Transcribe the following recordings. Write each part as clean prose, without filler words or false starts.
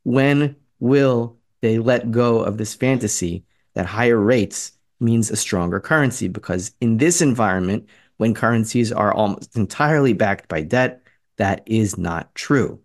When will they let go of this fantasy that higher rates means a stronger currency? Because in this environment, when currencies are almost entirely backed by debt, that is not true.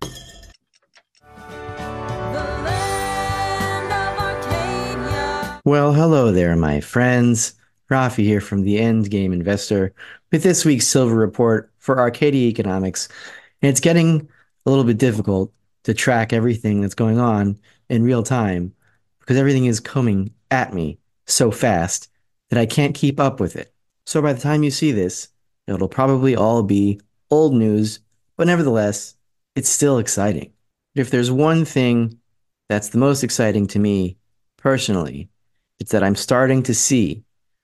Well, hello there, my friends. Rafi here from the Endgame Investor with this week's Silver Report for Arcadia Economics. And it's getting a little bit difficult to track everything that's going on in real time because everything is coming at me so fast that I can't keep up with it. So by the time you see this, it'll probably all be old news, but nevertheless, it's still exciting. If there's one thing that's the most exciting to me personally, it's that I'm starting to see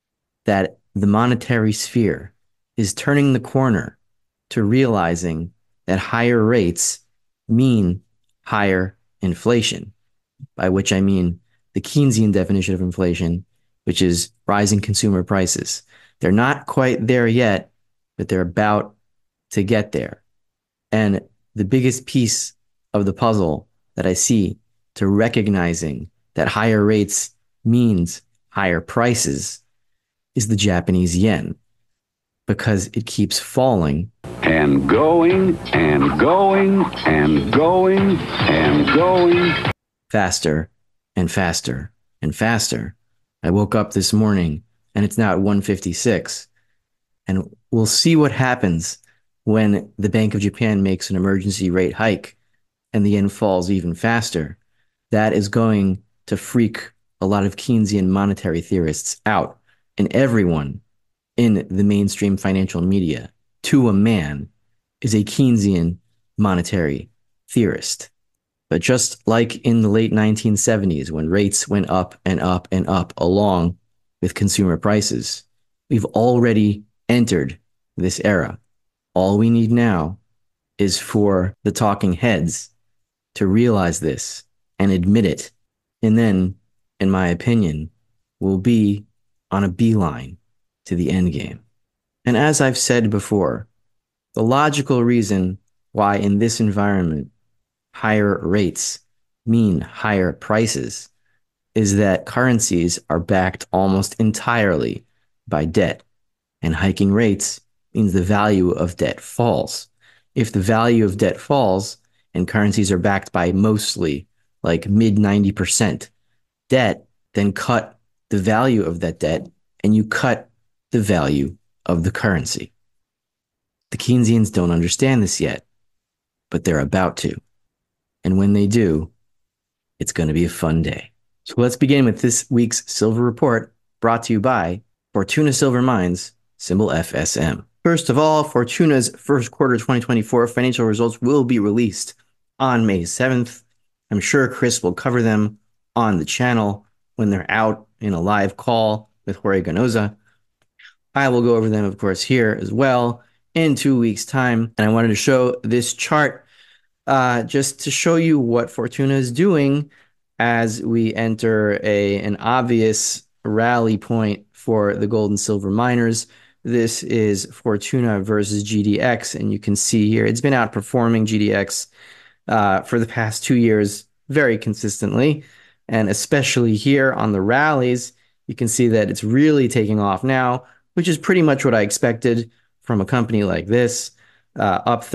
that the monetary sphere is turning the corner to realizing that higher rates mean higher inflation, by which I mean the Keynesian definition of inflation, which is rising consumer prices. They're not quite there yet, but they're about to get there. And the biggest piece of the puzzle that I see to recognizing that higher rates means higher prices is the Japanese yen, because it keeps falling and going and going and going and going faster and faster and faster. I woke up this morning and it's now at 156. And we'll see what happens when the Bank of Japan makes an emergency rate hike and the yen falls even faster. That is going to freak a lot of Keynesian monetary theorists out, and everyone in the mainstream financial media, to a man, is a Keynesian monetary theorist. But just like in the late 1970s, when rates went up and up and up along with consumer prices, we've already entered this era. All we need now is for the talking heads to realize this and admit it. And then, in my opinion, we'll be on a beeline to the end game. And as I've said before, the logical reason why in this environment higher rates mean higher prices is that currencies are backed almost entirely by debt, and hiking rates means the value of debt falls. If the value of debt falls and currencies are backed by mostly like mid 90% debt, then cut the value of that debt and you cut the value of the currency. The Keynesians don't understand this yet, but they're about to. And when they do, it's going to be a fun day. So let's begin with this week's Silver Report, brought to you by Fortuna Silver Mines, symbol FSM. First of all, Fortuna's first quarter 2024 financial results will be released on May 7th. I'm sure Chris will cover them on the channel when they're out in a live call with Jorge Ganoza. I will go over them, of course, here as well in 2 weeks' time. And I wanted to show this chart just to show you what Fortuna is doing as we enter an obvious rally point for the gold and silver miners. This is Fortuna versus GDX, and you can see here it's been outperforming GDX for the past 2 years very consistently, and especially here on the rallies, you can see that it's really taking off now, which is pretty much what I expected from a company like this, up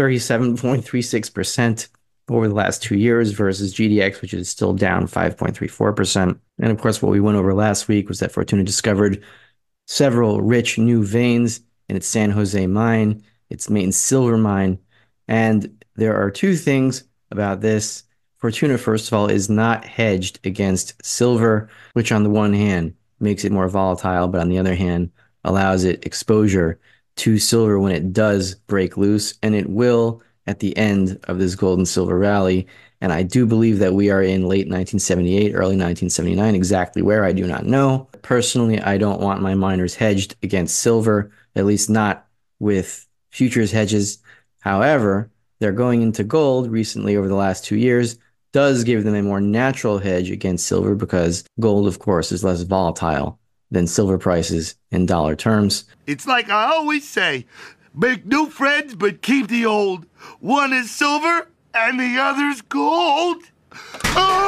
37.36% over the last 2 years versus GDX, which is still down 5.34%. And of course, what we went over last week was that Fortuna discovered several rich new veins in its San Jose mine, its main silver mine. And there are two things about this. Fortuna, first of all, is not hedged against silver, which on the one hand makes it more volatile, but on the other hand allows it exposure to silver when it does break loose, and it will at the end of this gold and silver rally. And I do believe that we are in late 1978, early 1979, exactly where, I do not know. Personally, I don't want my miners hedged against silver, at least not with futures hedges. However, they're going into gold recently over the last 2 years, does give them a more natural hedge against silver because gold, of course, is less volatile than silver prices in dollar terms. It's like I always say, make new friends but keep the old. One is silver and the other's gold. Oh!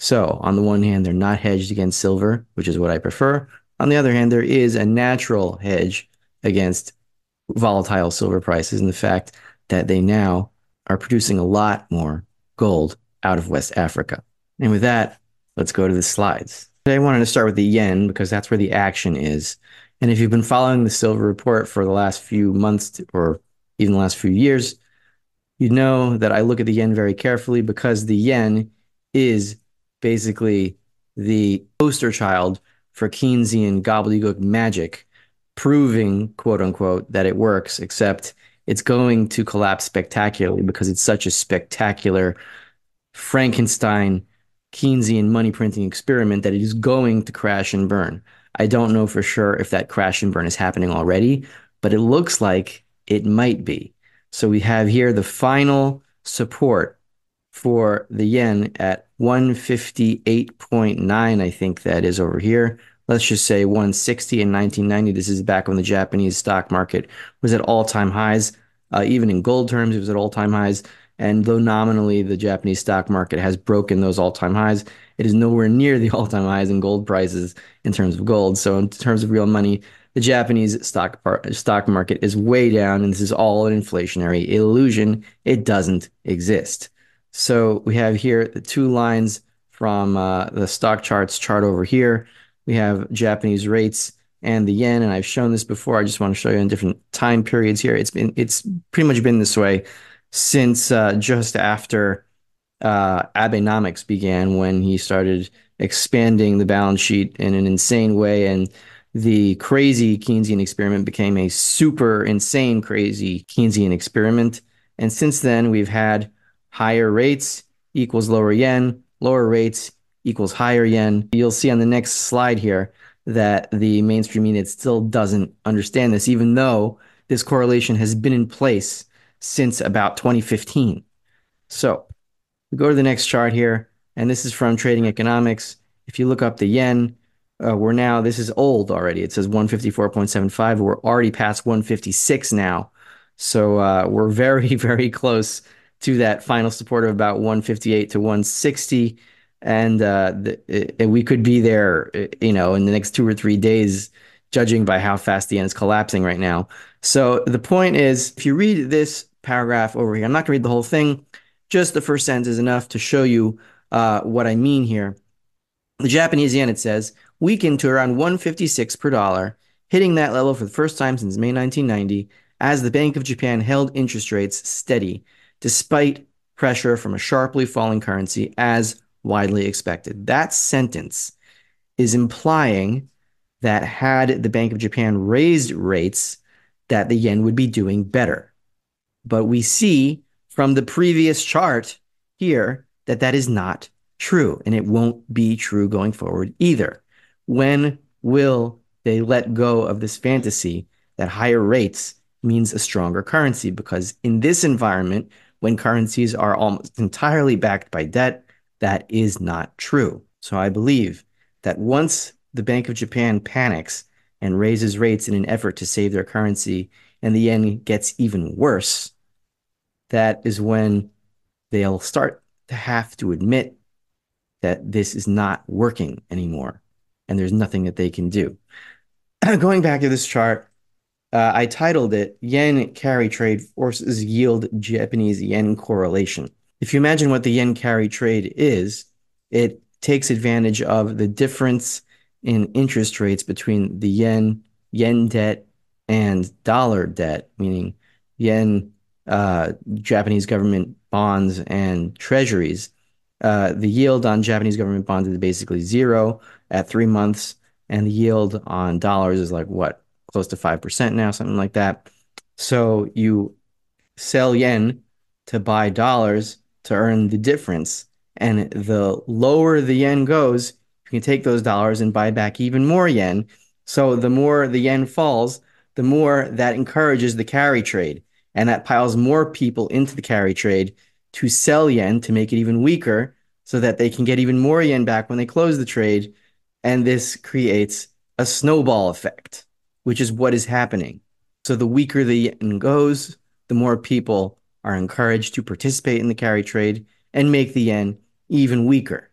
So on the one hand, they're not hedged against silver, which is what I prefer. On the other hand, there is a natural hedge against volatile silver prices and the fact that they now are producing a lot more gold out of West Africa. And with that, let's go to the slides. Today I wanted to start with the yen because that's where the action is. And if you've been following the silver report for the last few months or even the last few years, you know that I look at the yen very carefully because the yen is basically the poster child for Keynesian gobbledygook magic, proving, quote unquote, that it works, except it's going to collapse spectacularly because it's such a spectacular Frankenstein Keynesian money printing experiment that it is going to crash and burn. I don't know for sure if that crash and burn is happening already, but it looks like it might be. So we have here the final support for the yen at 158.9, I think that is over here. Let's just say 160 in 1990. This is back when the Japanese stock market was at all-time highs. Even in gold terms, it was at all-time highs. And though nominally the Japanese stock market has broken those all-time highs, it is nowhere near the all-time highs in gold prices in terms of gold. So in terms of real money, the Japanese stock market is way down, and this is all an inflationary illusion. It doesn't exist. So we have here the two lines from the stock charts chart over here. We have Japanese rates and the yen, and I've shown this before. I just want to show you in different time periods here. It's pretty much been this way since just after Abenomics began, when he started expanding the balance sheet in an insane way, and the crazy Keynesian experiment became a super insane crazy Keynesian experiment. And since then, we've had higher rates equals lower yen, lower rates equals higher yen. You'll see on the next slide here that the mainstream media still doesn't understand this, even though this correlation has been in place since about 2015. So we go to the next chart here, and this is from Trading Economics. If you look up the yen, this is old already. It says 154.75. We're already past 156 now. So we're very, very close to that final support of about 158 to 160. And we could be there, in the next 2 or 3 days, judging by how fast the yen is collapsing right now. So the point is, if you read this paragraph over here, I'm not going to read the whole thing. Just the first sentence is enough to show you what I mean here. The Japanese yen, it says, weakened to around 156 per dollar, hitting that level for the first time since May 1990, as the Bank of Japan held interest rates steady, despite pressure from a sharply falling currency, as widely expected. That sentence is implying that had the Bank of Japan raised rates, that the yen would be doing better. But we see from the previous chart here that that is not true, and it won't be true going forward either. When will they let go of this fantasy that higher rates means a stronger currency? Because in this environment, when currencies are almost entirely backed by debt, that is not true. So I believe that once the Bank of Japan panics and raises rates in an effort to save their currency, and the yen gets even worse, that is when they'll start to have to admit that this is not working anymore, and there's nothing that they can do. Going back to this chart, I titled it, Yen Carry Trade Forces Yield Japanese Yen Correlation. If you imagine what the yen carry trade is, it takes advantage of the difference in interest rates between the yen debt, and dollar debt, meaning yen, Japanese government bonds, and treasuries. The yield on Japanese government bonds is basically zero at 3 months, and the yield on dollars is like what, close to 5% now, something like that. So you sell yen to buy dollars to earn the difference, and the lower the yen goes, you can take those dollars and buy back even more yen. So the more the yen falls, the more that encourages the carry trade, and that piles more people into the carry trade to sell yen to make it even weaker so that they can get even more yen back when they close the trade. And this creates a snowball effect, which is what is happening. So the weaker the yen goes, the more people are encouraged to participate in the carry trade and make the yen even weaker.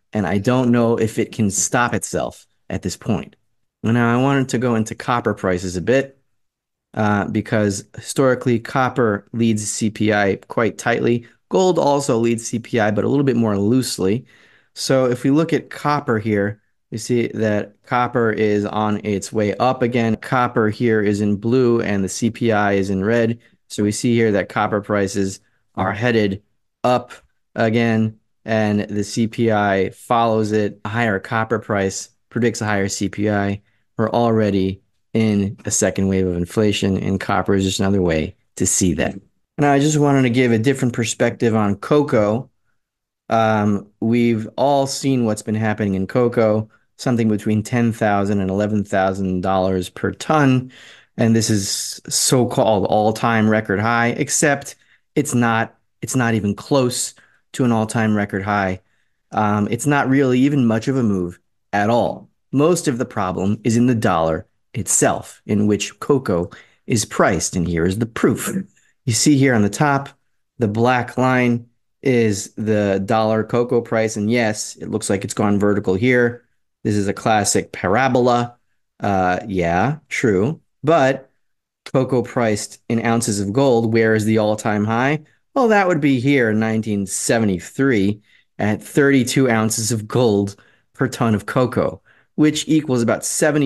and I don't know if it can stop itself at this point. Now, I wanted to go into copper prices a bit because historically, copper leads CPI quite tightly. Gold also leads CPI, but a little bit more loosely. So if we look at copper here, we see that copper is on its way up again. Copper here is in blue and the CPI is in red. So we see here that copper prices are headed up again, and the CPI follows it. A higher copper price predicts a higher CPI. We're already in a second wave of inflation, and copper is just another way to see that. And I just wanted to give a different perspective on cocoa. We've all seen what's been happening in cocoa, something between $10,000 and $11,000 per ton. And this is so-called all-time record high, except it's not even close to an all-time record high. It's not really even much of a move at all. Most of the problem is in the dollar itself, in which cocoa is priced. And here is the proof. You see here on the top, the black line is the dollar cocoa price. And yes, it looks like it's gone vertical here. This is a classic parabola. Yeah, true. But cocoa priced in ounces of gold, where is the all-time high? Well, that would be here in 1973 at 32 ounces of gold per ton of cocoa, which equals about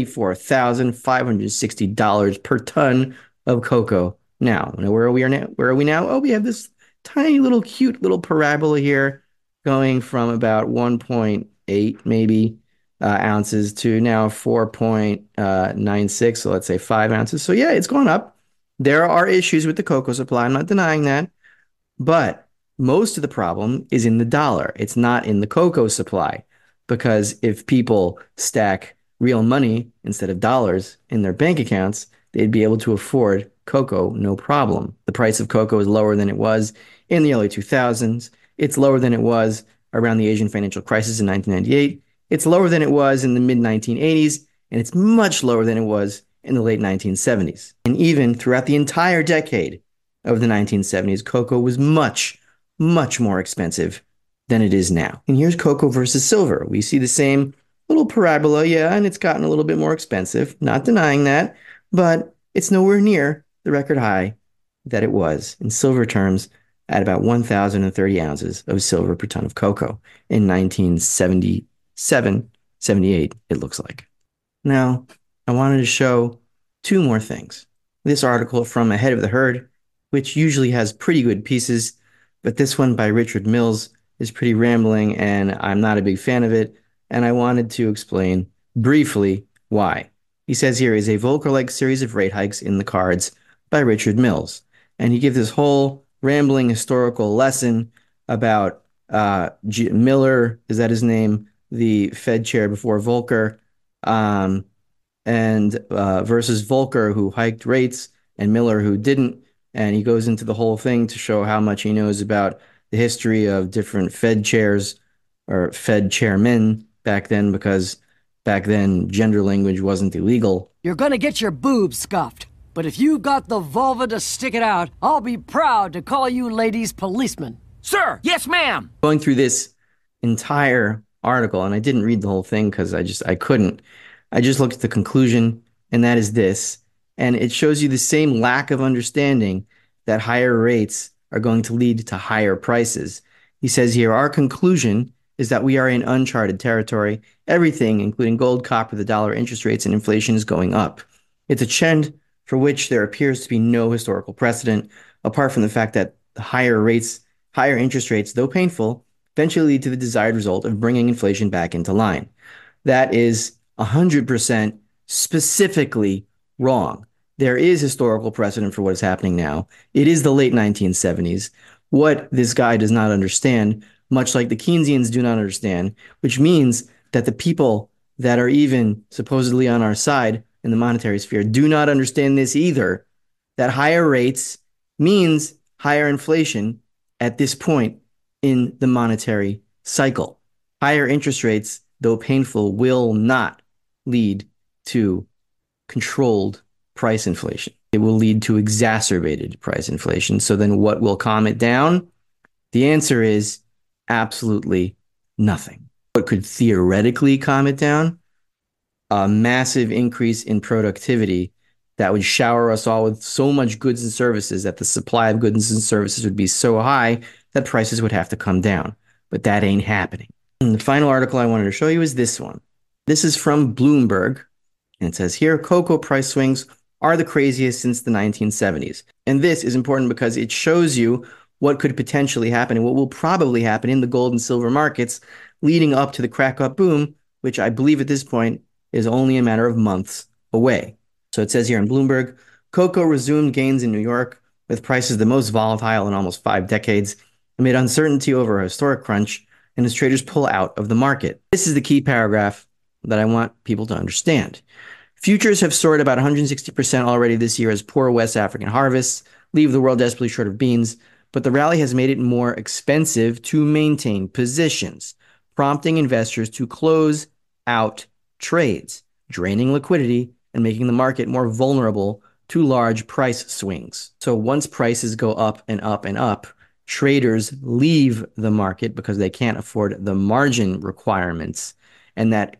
$74,560 per ton of cocoa. Now, where are we now? Oh, we have this tiny little cute little parabola here going from about 1.8 maybe ounces to now 4.96. So let's say 5 ounces. So yeah, it's gone up. There are issues with the cocoa supply. I'm not denying that. But most of the problem is in the dollar. It's not in the cocoa supply. Because if people stack real money instead of dollars in their bank accounts, they'd be able to afford cocoa no problem. The price of cocoa is lower than it was in the early 2000s. It's lower than it was around the Asian financial crisis in 1998. It's lower than it was in the mid-1980s, and it's much lower than it was in the late 1970s. And even throughout the entire decade of the 1970s, cocoa was much, much more expensive than it is now. And here's cocoa versus silver. We see the same little parabola, yeah, and it's gotten a little bit more expensive. Not denying that, but it's nowhere near the record high that it was in silver terms at about 1,030 ounces of silver per ton of cocoa in 1977, 78, it looks like. Now, I wanted to show two more things. This article from Ahead of the Herd, which usually has pretty good pieces, but this one by Richard Mills is pretty rambling, and I'm not a big fan of it, and I wanted to explain briefly why. He says here is a Volcker-like series of rate hikes in the cards by Richard Mills, and he gives this whole rambling historical lesson about Miller, is that his name, the Fed chair before Volcker, and versus Volcker, who hiked rates, and Miller, who didn't, and he goes into the whole thing to show how much he knows about the history of different Fed chairs or Fed chairmen back then, because back then gender language wasn't illegal. You're gonna get your boobs scuffed, but if you got the vulva to stick it out, I'll be proud to call you ladies policemen. Sir, yes ma'am. Going through this entire article, and I didn't read the whole thing because I couldn't. I just looked at the conclusion, and that is this. And it shows you the same lack of understanding that higher rates are going to lead to higher prices. He says here, our conclusion is that we are in uncharted territory. Everything, including gold, copper, the dollar, interest rates, and inflation is going up. It's a trend for which there appears to be no historical precedent, apart from the fact that higher interest rates, though painful, eventually lead to the desired result of bringing inflation back into line. That is 100% specifically wrong. There is historical precedent for what is happening now. It is the late 1970s. What this guy does not understand, much like the Keynesians do not understand, which means that the people that are even supposedly on our side in the monetary sphere do not understand this either, that higher rates means higher inflation at this point in the monetary cycle. Higher interest rates, though painful, will not lead to controlled price inflation. It will lead to exacerbated price inflation. So then what will calm it down? The answer is absolutely nothing. What could theoretically calm it down? A massive increase in productivity that would shower us all with so much goods and services that the supply of goods and services would be so high that prices would have to come down. But that ain't happening. And the final article I wanted to show you is this one. This is from Bloomberg, and it says here, cocoa price swings are the craziest since the 1970s. And this is important because it shows you what could potentially happen and what will probably happen in the gold and silver markets leading up to the crack up boom, which I believe at this point is only a matter of months away. So it says here in Bloomberg, cocoa resumed gains in New York with prices the most volatile in almost 5 decades amid uncertainty over a historic crunch and as traders pull out of the market. This is the key paragraph that I want people to understand. Futures have soared about 160% already this year as poor West African harvests leave the world desperately short of beans, but the rally has made it more expensive to maintain positions, prompting investors to close out trades, draining liquidity and making the market more vulnerable to large price swings. So once prices go up and up and up, traders leave the market because they can't afford the margin requirements, and that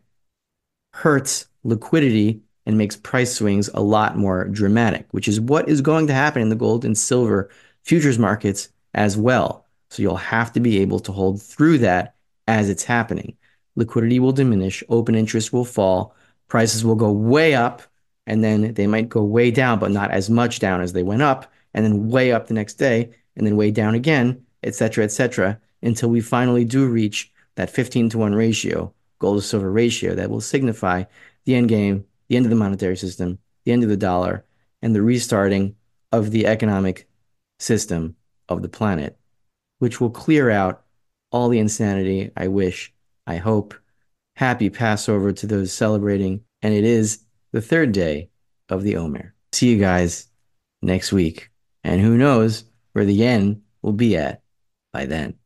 hurts liquidity and makes price swings a lot more dramatic, which is what is going to happen in the gold and silver futures markets as well. So you'll have to be able to hold through that as it's happening. Liquidity will diminish, open interest will fall, prices will go way up, and then they might go way down, but not as much down as they went up, and then way up the next day, and then way down again, et cetera, until we finally do reach that 15-to-1 ratio, gold to silver ratio, that will signify the end game, the end of the monetary system, the end of the dollar, and the restarting of the economic system of the planet, which will clear out all the insanity. I wish, I hope. Happy Passover to those celebrating. And it is the 3rd day of the Omer. See you guys next week. And who knows where the yen will be at by then.